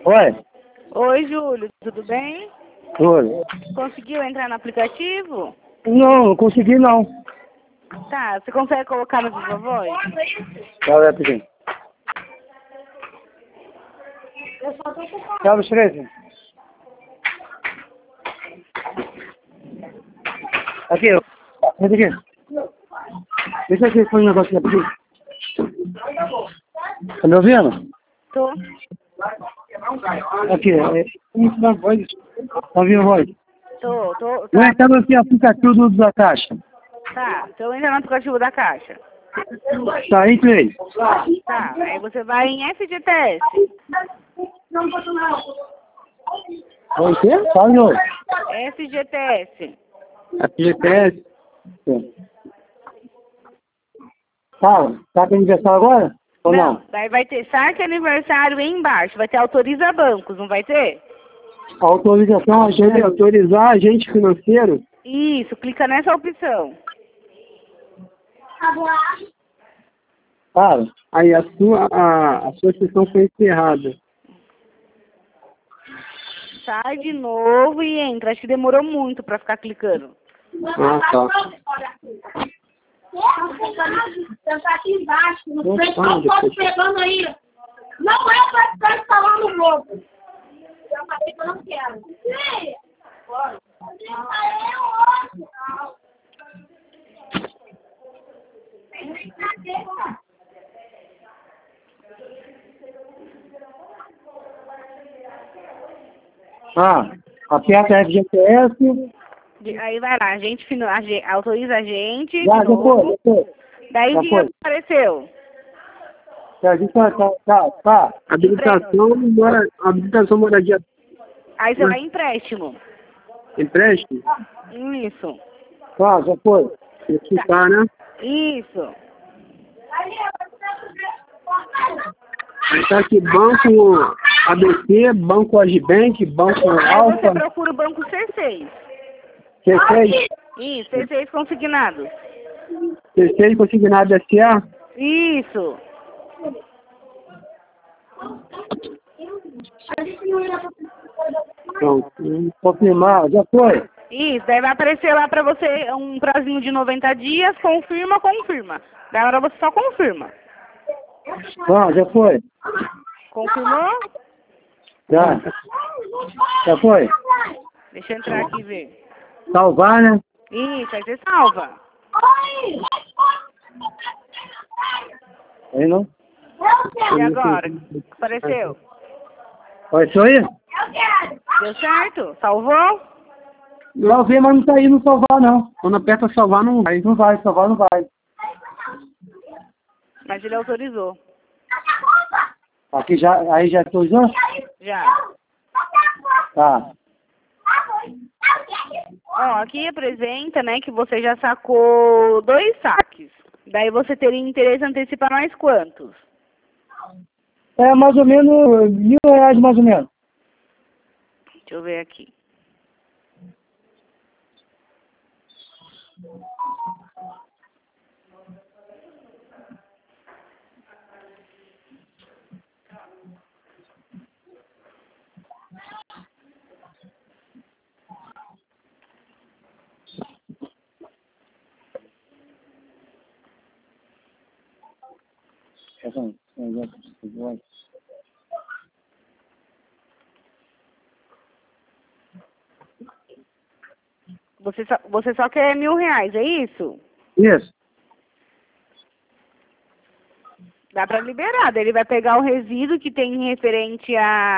Oi? Oi, Júlio, tudo bem? Oi. Conseguiu entrar no aplicativo? Não consegui não. Tá, você consegue colocar no Viva Voz? Olha aqui. Tchau, escreve. Aqui, ó. Aqui. Deixa aqui, põe um negócio aqui. Tá me ouvindo? Tô. Aqui, tá ouvindo a voz? Tô. Não é que tava aqui o aplicativo da Caixa. Tá, então entra no aplicativo da Caixa. Tá, entrei. Tá, aí você vai em FGTS. Oi, o quê? Fala de novo. FGTS. FGTS. Fala, tá com aniversário agora? Ou não? Daí vai ter saque aniversário embaixo. Vai ter autoriza bancos, não vai ter? Autorização, autorizar agente financeiro? Isso, clica nessa opção. Fala. Aí a sua sessão foi encerrada. Sai de novo e entra. Acho que demorou muito pra ficar clicando. Ah, tá. Sentar aqui embaixo, no pessoal pode pegando aí. Não é para ficar instalando o novo. Eu falei que eu não quero. Sim. Bora. Aperta FGTS. Aí vai lá, autoriza a gente. Já foi. Daí Já o que foi. apareceu? Tá. Habilitação moradia. Aí você vai em empréstimo. Empréstimo? Isso. Tá, já foi. Tá, né? Isso. Aí tá aqui Banco ABC, Banco Agibank, Banco Aí Alfa. você procura o banco C6. C6? Isso, C6 consignados. C6 consignado SA? Isso. Pronto. Confirmar, já foi. Isso, daí vai aparecer lá pra você um prazinho de 90 dias, confirma. Daí agora você só confirma. Já foi. Confirmou? Já foi. Deixa eu entrar aqui e ver. Salvar, né? Isso, aí você salva. Aí não? E agora? Apareceu? Apareceu aí? Deu certo? Salvou? Não vê, mas não tá aí no salvar, não. Quando aperta salvar, não vai. Não vai, salvar não vai. Mas ele autorizou. Aqui já, aí já autorizou? Já. Tá. Ó, aqui apresenta, né, que você já sacou 2 saques. Daí você teria interesse em antecipar mais quantos? É mais ou menos R$1.000, mais ou menos. Deixa eu ver aqui. Você só quer R$1.000, é isso? Isso. Dá pra liberar. Daí ele vai pegar o resíduo que tem referente a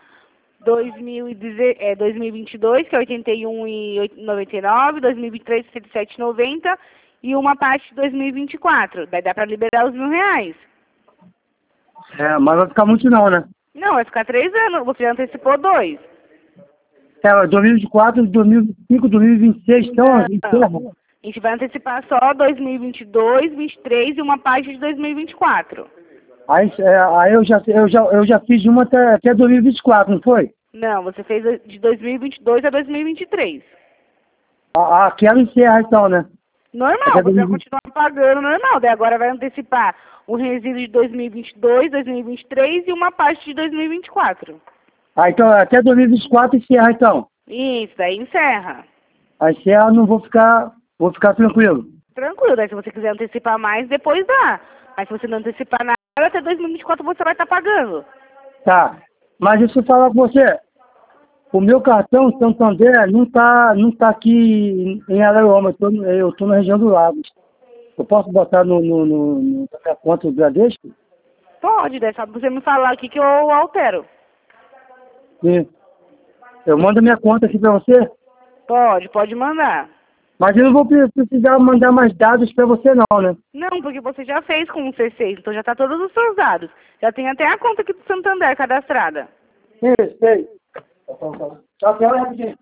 2022, que é 81,99, 2023, 77,90 e uma parte de 2024. Daí dá pra liberar os R$1.000. É, mas vai ficar muito não, né? Não, vai ficar 3 anos. Você já antecipou 2. É, 2024, 2025, 2026, então, encerra. A gente vai antecipar só 2022, 2023 e uma parte de 2024. Aí eu já fiz uma até 2024, não foi? Não, você fez de 2022 a 2023. Aquela encerra então, né? Normal, você vai continuar pagando normal. Daí agora vai antecipar o resíduo de 2022, 2023 e uma parte de 2024. Ah, então até 2024 encerra, então. Isso, daí encerra. Aí encerra, não vou ficar tranquilo. Tranquilo, daí se você quiser antecipar mais, depois dá. Mas se você não antecipar nada, até 2024 você vai estar pagando. Tá. Mas deixa eu falar com você. O meu cartão Santander não tá aqui em Araruama, eu tô na região do Lagos. Eu posso botar na minha conta do Bradesco? Pode, daí só você me falar aqui que eu altero. Sim. Eu mando a minha conta aqui pra você, Pode mandar. mas eu não vou precisar mandar mais dados pra você não, né? Não, porque você já fez com o C6, então já tá todos os seus dados. Já tem até a conta aqui do Santander cadastrada. Isso, sei. Tá, pera rapidinho.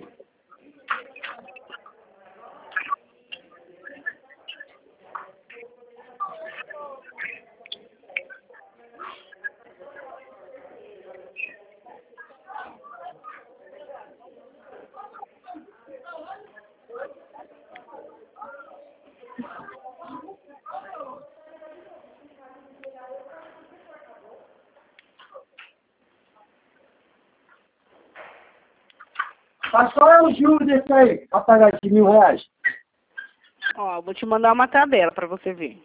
Mas qual é o juro desse aí, pra pagar de R$1.000? Ó, vou te mandar uma tabela pra você ver.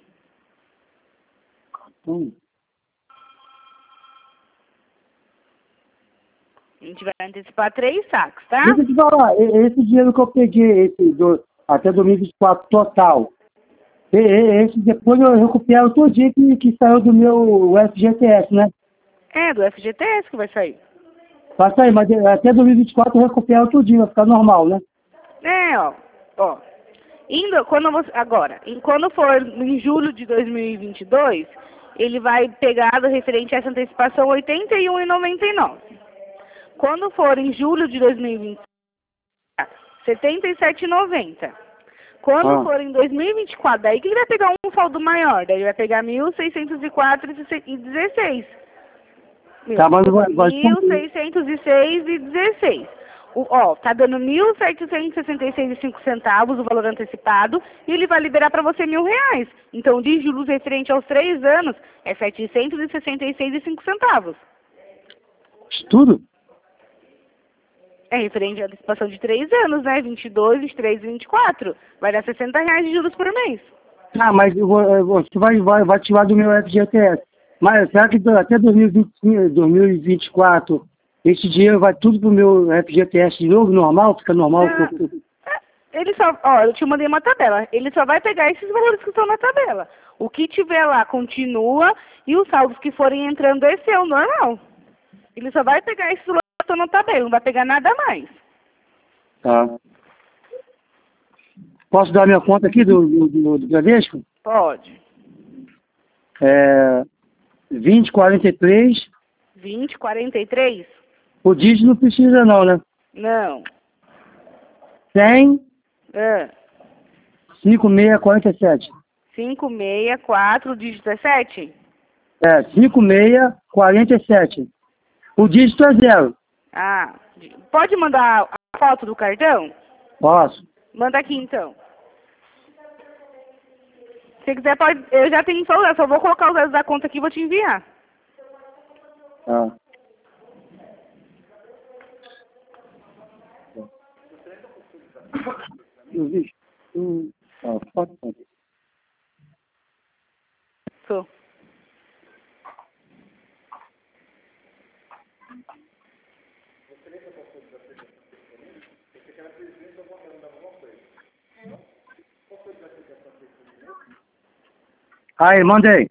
A gente vai antecipar 3 saques, tá? Deixa eu te falar, esse dinheiro que eu peguei, até 2024 total, esse depois eu recupero todo dia que saiu do meu FGTS, né? É, do FGTS que vai sair. Vai sair, mas até 2024 eu recupero todo dia, vai ficar normal, né? É, ó. Quando for em julho de 2022, ele vai pegar do referente a essa antecipação R$ 81,99. Quando for em julho de 2020, R$ 77,90. Quando for em 2024, daí que ele vai pegar um saldo maior, daí ele vai pegar R$ 1.604,16. Tá, mas vai 1.606,16. Tá dando R$ 1.766,05 o valor antecipado e ele vai liberar para você R$ 1.000. Então, de juros referente aos 3 anos, é R$ 766,05. tudo? É referente à antecipação de 3 anos, né? 22, 23 e 24. Vai dar R$ 60 de juros por mês. Ah, mas você vai tirar do meu FGTS. Mas será que até 2025, 2024, esse dinheiro vai tudo pro meu FGTS de novo, normal? Fica normal? Ele só, eu te mandei uma tabela. Ele só vai pegar esses valores que estão na tabela. O que tiver lá continua e os saldos que forem entrando, esse é o normal. Ele só vai pegar esses valores que estão na tabela, não vai pegar nada mais. Tá. Posso dar minha conta aqui do Bradesco? Pode. 2043. 2043? O dígito não precisa não, né? Não. 100. 5647. 564, o dígito é 7? 5647. O dígito é 0. Ah, pode mandar a foto do cartão? Posso. Manda aqui então. Se quiser, pode. Eu já tenho só vou colocar os dados da conta aqui e vou te enviar. Tá. Sou. Aí, mandei.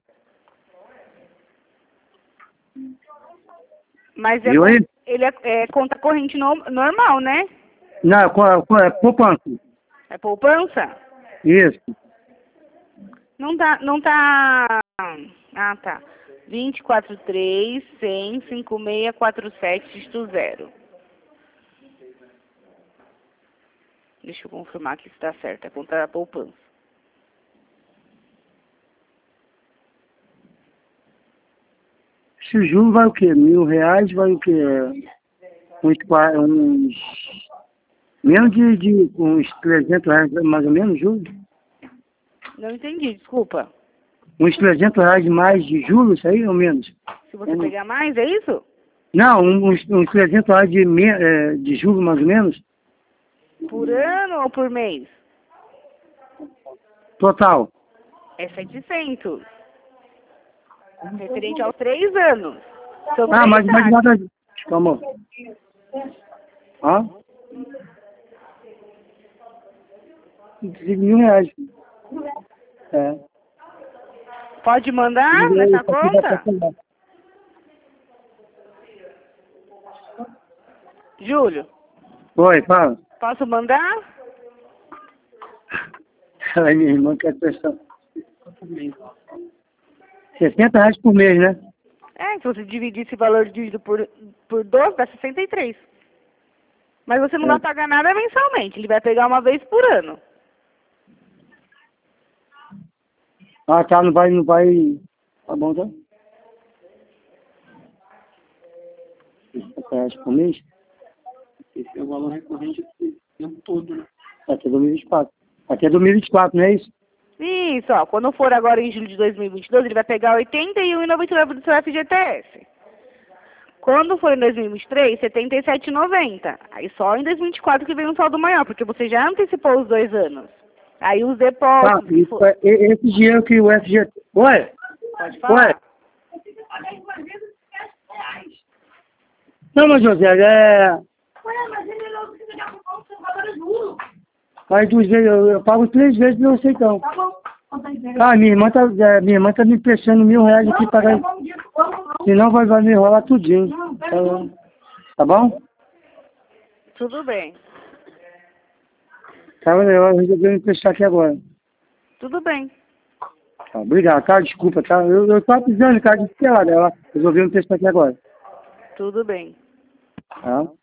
Mas Viu aí? ele é conta corrente normal, né? Não, é poupança. É poupança? Isso. Não tá. Ah, tá. 243 100 5647 dígito 0. Deixa eu confirmar que está certo. É conta da poupança. Esse juro vai o quê? R$1.000 vai o quê? Uns menos de uns R$300 mais ou menos, juros? Não entendi, desculpa. Uns R$300 mais de juros, isso aí ou menos? Se você pegar mais, é isso? Não, uns R$300 de juros, mais ou menos. Por ano ou por mês? Total. É 700. Referente aos 3 anos. São Ah, 3 mas taxas. nada... Calma. Hã? R$5.000. É. Pode mandar nessa conta? Júlio, Oi, fala. posso mandar? Ai, minha irmã quer prestar. R$60 por mês, né? É, se você dividir esse valor dividido por 12, dá 63. Mas você não vai pagar nada mensalmente, ele vai pegar uma vez por ano. Ah, tá, não vai... Tá bom, tá? R$60 por mês? Esse é o valor recorrente do tempo todo, né? Até 2024. Até 2024, não é isso? Isso, ó, quando for agora em julho de 2022, ele vai pegar 81,99 do seu FGTS. Quando for em 2023, 77,90. Aí só em 2024 que vem um saldo maior, porque você já antecipou os 2 anos. Aí os Tá, depósitos... que for... esse dinheiro que o FGT... Oi? Pode falar. Não, mas José, Ué, mas ele não precisa de arrumar o seu valor duro. faz 2 vezes, eu pago 3 vezes pra você então. Tá bom. Quanto é que pega? Ah, minha irmã tá me emprestando R$1.000 aqui para... Vamos disso, vamos. Senão vai me enrolar tudinho. Não, pega tudo. Tá bom? Tudo bem. Tá, eu resolvi me emprestar aqui agora. Tudo bem. Tá, obrigado, cara, desculpa, tá? Eu tava precisando, cara, de sei lá dela. Resolvi me emprestar aqui agora. Tudo bem. Tá?